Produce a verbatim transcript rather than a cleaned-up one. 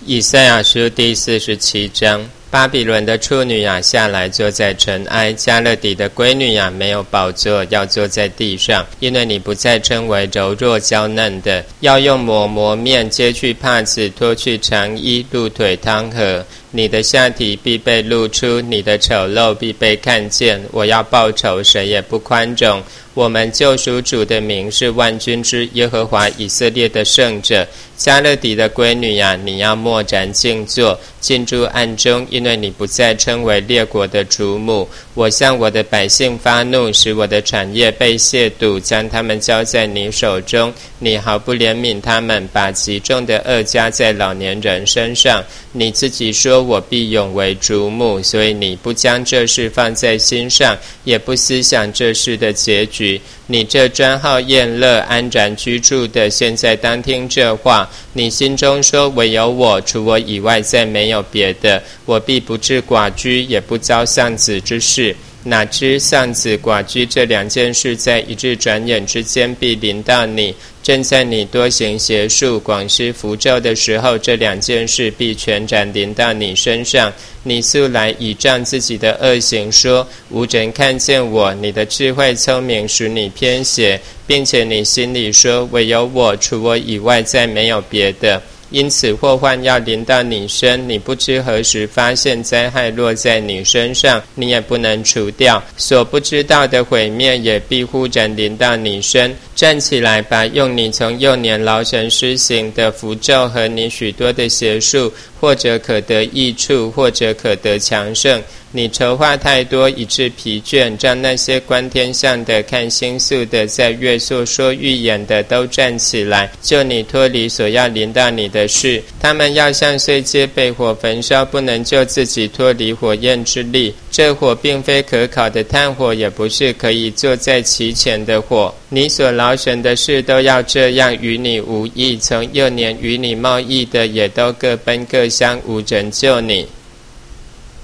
以赛亚书第四十七章，巴比伦的处女啊，下来坐在尘埃；加勒底的闺女啊，没有宝座，要坐在地上。因为你不再称为柔弱娇嫩的，要用抹磨面揭去帕子，脱去长衣，露腿汤和。你的下体必被露出，你的丑陋必被看见。我要报仇，谁也不宽容。我们救赎主的名是万军之耶和华以色列的圣者。加勒底的闺女呀、啊，你要默然静坐，进入暗中，因为你不再称为列国的主母。我向我的百姓发怒，使我的产业被亵渎，将他们交在你手中。你毫不怜悯他们，把极重的恶加在老年人身上。你自己说，我必永为主母，所以你不将这事放在心上，也不思想这事的结局。你这专好宴乐、安然居住的，现在当听这话。你心中说，唯有我，除我以外再没有别的。我必不致寡居，也不遭丧子之事。哪知丧子寡居这两件事，在一日转眼之间必临到你。正在你多行邪术、广施符咒的时候，这两件事必全然临到你身上。你素来倚仗自己的恶行说，无人看见我。你的智慧聪明使你偏邪，并且你心里说，唯有我，除我以外再没有别的。因此祸患要临到你身，你不知何时发现灾害落在你身上，你也不能除掉。所不知道的毁灭也必忽然临到你身。站起来吧，用你从幼年劳神施行的符咒和你许多的邪术，或者可得益处，或者可得强盛。你筹划太多，以致疲倦，让那些观天象的、看星宿的、在月朔说预言的都站起来，救你脱离所要临到你的事。他们要像碎秸被火焚烧，不能救自己脱离火焰之力。这火并非可烤的炭火，也不是可以坐在其前的火。你所劳神的事都要这样，与你无益。从幼年与你贸易的，也都各奔各乡，无人救你。